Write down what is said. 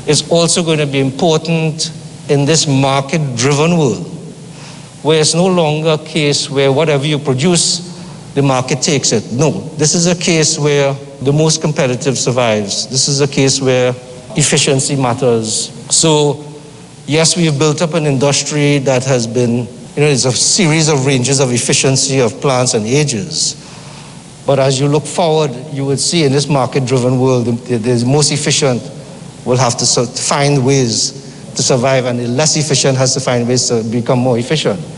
is also going to be important in this market-driven world, where it's no longer a case where whatever you produce, the market takes it. No, this is a case where the most competitive survives. This is a case where efficiency matters. So, yes, we've built up an industry that has been, it's a series of ranges of efficiency of plants and ages. But as you look forward, you would see in this market-driven world, the most efficient will have to find ways to survive, and the less efficient has to find ways to become more efficient.